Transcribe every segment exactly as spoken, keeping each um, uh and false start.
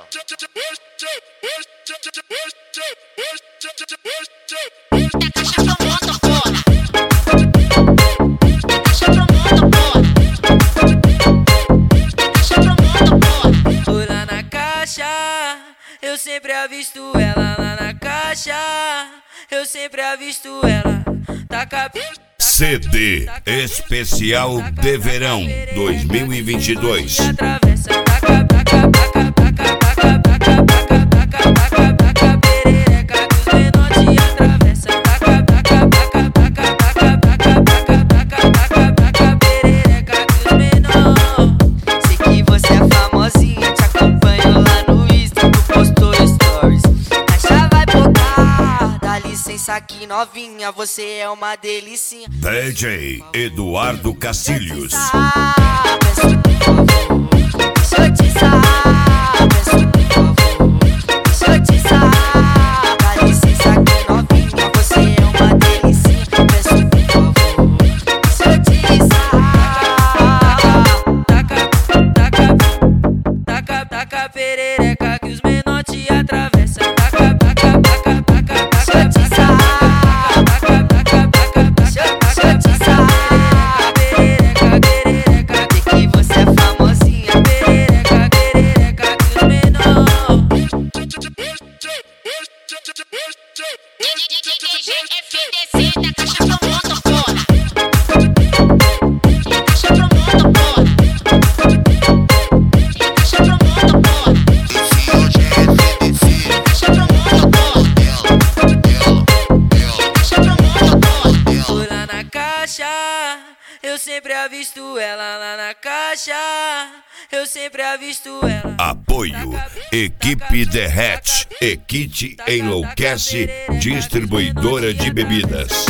Lá na caixa, eu sempre avisto ela. Lá na caixa, eu sempre avisto ela. Taca C D Especial de Verão dois mil e vinte e dois. Aqui novinha, você é uma delicinha. D J Eduardo Cacilhos. Deixa eu te sarrar, deixa eu te sarrar. Dá licença aqui novinha, você é uma delicinha. Peço por favor, deixa eu te sarrar. Taca, taca, taca, taca perereca que os menores te atravessam. Taca, taca, taca, taca, deixa eu te sarrar. Eu sempre avisto ela lá na caixa. Eu sempre avisto ela. Apoio Equipe Derrete, Equite Enlouquece, distribuidora de bebidas.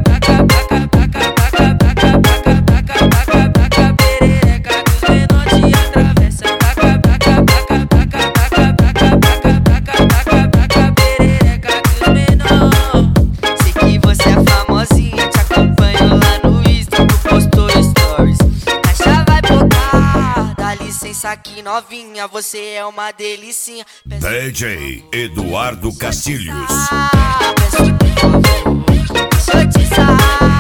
Aqui novinha, você é uma delicinha. D J Eduardo Cacilhos. Peço por favor, deixa eu te sarrar.